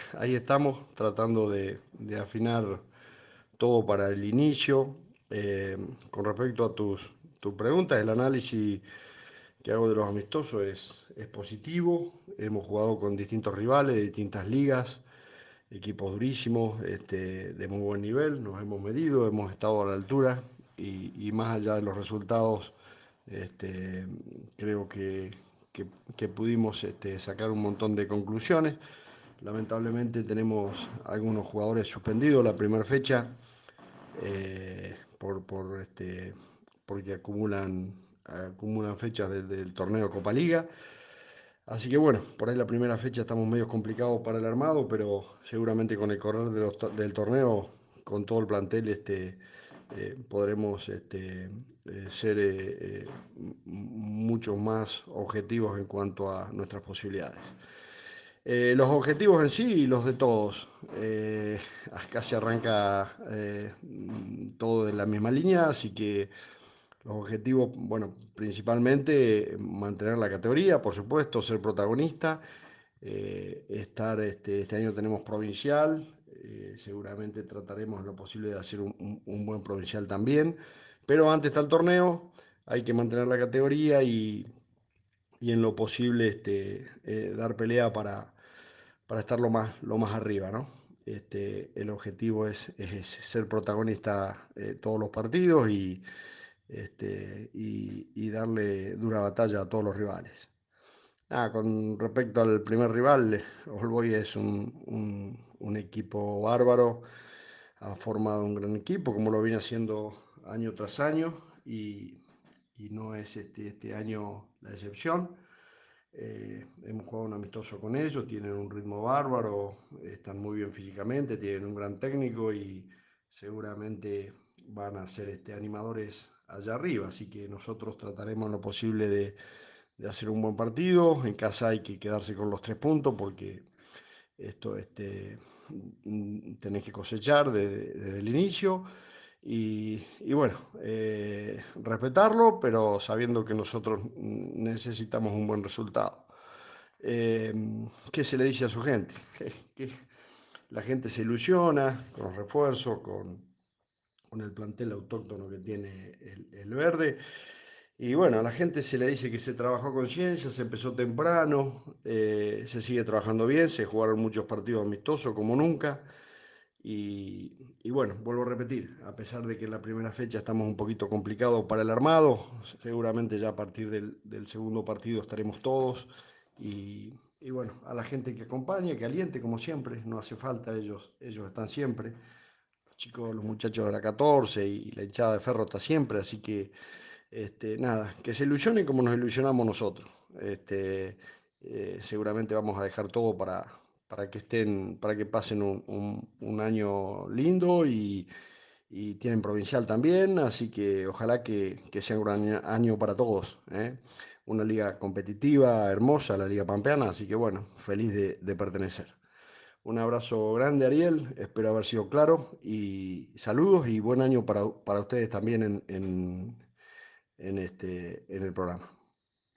ahí estamos tratando de afinar todo para el inicio. Eh, con respecto a tus preguntas, el análisis que hago de los amistosos es positivo. Hemos jugado con distintos rivales de distintas ligas, equipos durísimos, de muy buen nivel. Nos hemos medido, hemos estado a la altura y más allá de los resultados, este, creo que pudimos sacar un montón de conclusiones. Lamentablemente tenemos algunos jugadores suspendidos la primera fecha porque acumulan fechas del torneo Copa Liga. Así que bueno, por ahí la primera fecha estamos medio complicados para el armado, pero seguramente con el correr del torneo, con todo el plantel, podremos ser mucho más objetivos en cuanto a nuestras posibilidades. Los objetivos en sí, los de todos. Acá se arranca todo en la misma línea, así que los objetivos, bueno, principalmente mantener la categoría, por supuesto, ser protagonista. Este año tenemos provincial, seguramente trataremos en lo posible de hacer un buen provincial también, pero antes está el torneo, hay que mantener la categoría y en lo posible dar pelea para estar lo más arriba, ¿no? El objetivo es ese, ser protagonista todos los partidos y darle dura batalla a todos los rivales. Con respecto al primer rival, All Boys es un equipo bárbaro, ha formado un gran equipo, como lo viene haciendo año tras año, y no es este año la excepción. Hemos jugado un amistoso con ellos, tienen un ritmo bárbaro, están muy bien físicamente, tienen un gran técnico y seguramente van a ser animadores allá arriba. Así que nosotros trataremos lo posible de hacer un buen partido. En casa hay que quedarse con los 3 puntos porque esto tenés que cosechar desde el inicio. Y bueno, respetarlo, pero sabiendo que nosotros necesitamos un buen resultado. Eh, ¿Qué se le dice a su gente? Que la gente se ilusiona con los refuerzos, con el plantel autóctono que tiene el verde. Y bueno, a la gente se le dice que se trabajó con ciencia, se empezó temprano, se sigue trabajando bien, se jugaron muchos partidos amistosos como nunca. Y bueno, vuelvo a repetir, a pesar de que en la primera fecha estamos un poquito complicados para el armado, seguramente ya a partir del segundo partido estaremos todos. Y bueno, a la gente que acompañe, que aliente como siempre, no hace falta, ellos están siempre. Los chicos, los muchachos de la 14 y la hinchada de Ferro está siempre, así que nada, que se ilusionen como nos ilusionamos nosotros. Seguramente vamos a dejar todo para que pasen un año lindo y tienen provincial también, así que ojalá que sea un gran año para todos, ¿eh? Una liga competitiva, hermosa, la Liga Pampeana, así que bueno, feliz de pertenecer. Un abrazo grande, Ariel, espero haber sido claro y saludos y buen año para ustedes también en el programa.